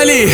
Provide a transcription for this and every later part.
ولی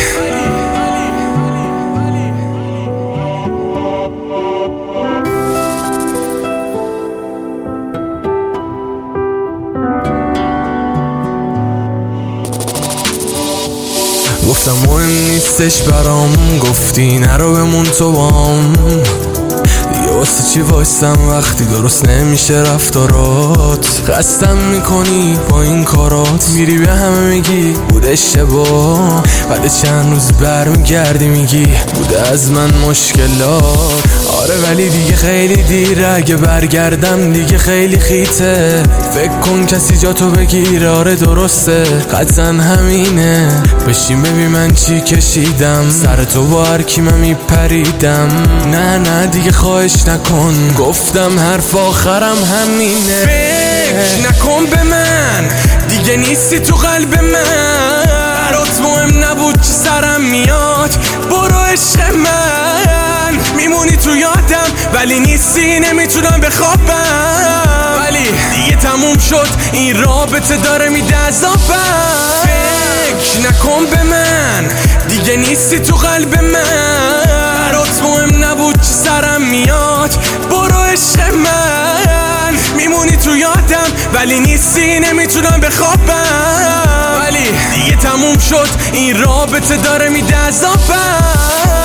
گفتم مهم نیستش برام، گفتی نرو بمون تو بام. دیگه واسه چی وایستم وقتی درست نمیشه رفتارات؟ خستم میکنی با این کارات، میری به همه میگی بود اشتباه، بعد چند روز برمیگردی میگی بوده از من مشکلات. آره ولی دیگه خیلی دیره، اگه برگردم دیگه خیلی خیته. فکر کن کسی جا تو بگیره، آره درسته قطعا همینه. بشین ببین من چی کشیدم، سر تو با هر کی من میپریدم. نه دیگه خواهش نکن، گفتم حرف آخرم همینه. فکر نکن به من، دیگه نیستی تو قلب من. برات مهم نبود چی سرم میاد، برو عشق من. میمونی تو یادم ولی نیستی، نمیتونم بخوابم. ولی دیگه تموم شد این رابطه، داره میده عذابم. فکر نکن به من، دیگه نیستی تو قلب من. برات مهم نبود چی سرم میاد، برو عشق من. میمونی تو یادم ولی نیستی، نمیتونم بخوابم. ولی دیگه تموم شد این رابطه، داره میده عذابم.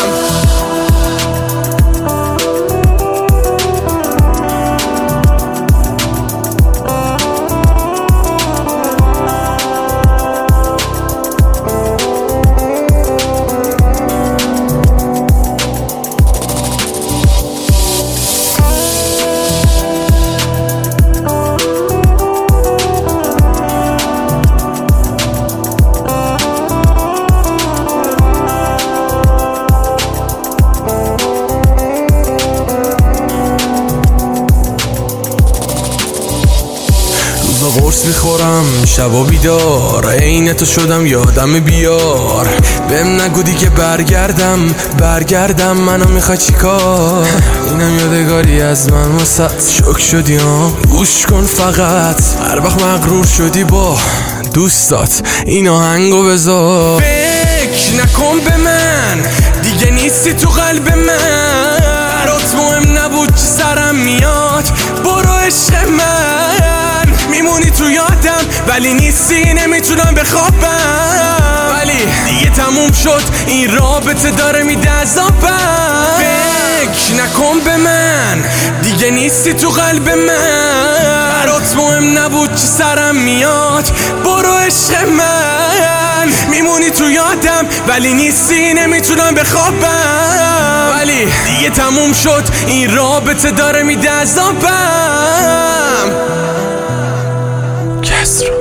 قرص میخورم شبا بیدار، عین تو شدم یادم بیار. بهم نگو دیگه برگردم منو میخوای چیکار؟ اینم یادگاری از من واسه شوک شدی ها. گوش کن فقط، هر وقت مغرور شدی با دوستات این آهنگو بذار. فکر نکن به من، دیگه نیستی تو قلب من. برات مهم نبود چی سرم میاد، برو عشق من. میمونی تو یادم ولی نیستی، نمیتونم بخوابم. ولی دیگه تموم شد این رابطه، داره میده عذابم. فکر نکن به من، دیگه نیستی تو قلب من. برات مهم نبود چی سرم میاد، برو عشق من. میمونی تو یادم ولی نیستی، نمیتونم بخوابم. ولی دیگه تموم شد این رابطه، داره میده عذابم.